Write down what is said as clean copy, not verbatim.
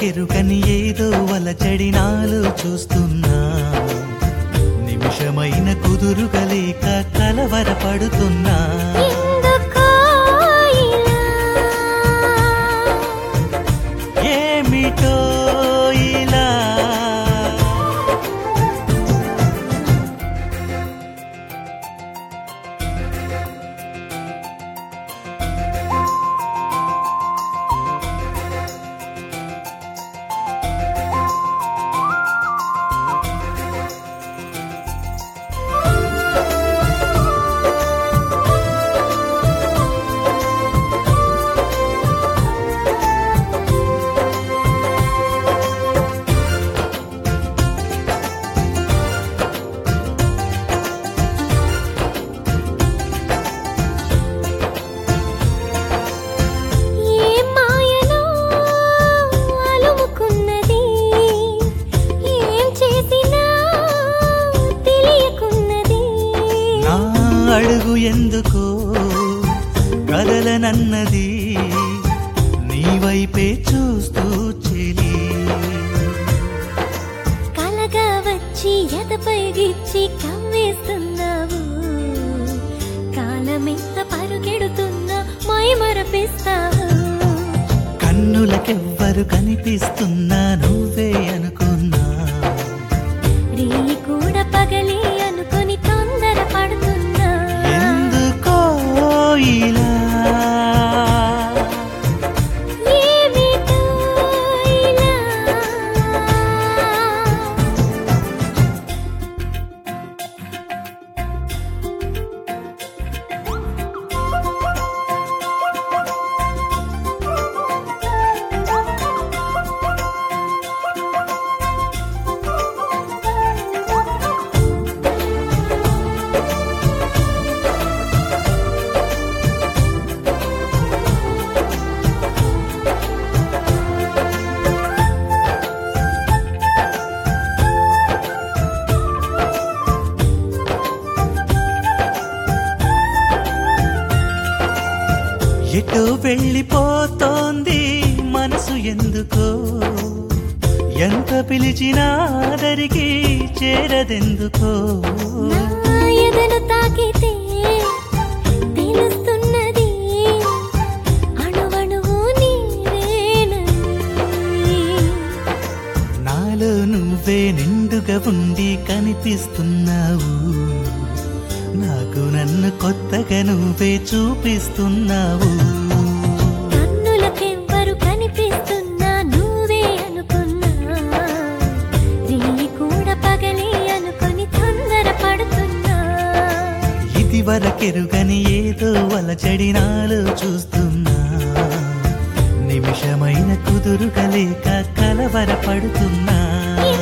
ఇదివరకెరుకని ఏదో వలచడి నాలో చూస్తున్నా, నిమిషమైన కుదురుగలేక కలవరపడుతున్నా. ఎందుకో ఇలా ఏమిటో ఇలా అడుగు ఎందుకో కదలనన్నది, నీ వైపే చూస్తూ చెలి. కలగా వచ్చి ఎదపై గిచ్చి కవ్వేస్తున్నావు, కాలమెంత పరుగెడుతున్నా మై మరపిస్తావు. కన్నులకెవ్వరు కనిపిస్తున్నా నువ్వే అనుకున్నా, రీ కూడా పగలే అనుకొని తొందర పడుతున్నా. ఎందుకో ఇలా ఏమిటో ఇలా ఎటో వెళ్ళిపోతోంది మనసు ఎందుకో, ఎంత పిలిచినా దరికి చేరదెందుకో. నా ఎదను తాకితే తెలుస్తున్నది, అణువణువు నీవేనని. నాలో నువ్వే నిండుగా ఉండి కనిపిస్తున్నావు, నాకు నన్ను కొత్తగా నువ్వే చూపిస్తున్నావు. కన్నులకెవ్వరు కనిపిస్తున్నా నువ్వే అనుకున్నా, రీ కూడా పగలే అనుకొని తొందర పడుతున్నా. ఇదివరకెరుగని ఏదో వలచడి నాలో చూస్తున్నా, నిమిషమైన కుదురుగలేక కలవరపడుతున్నా.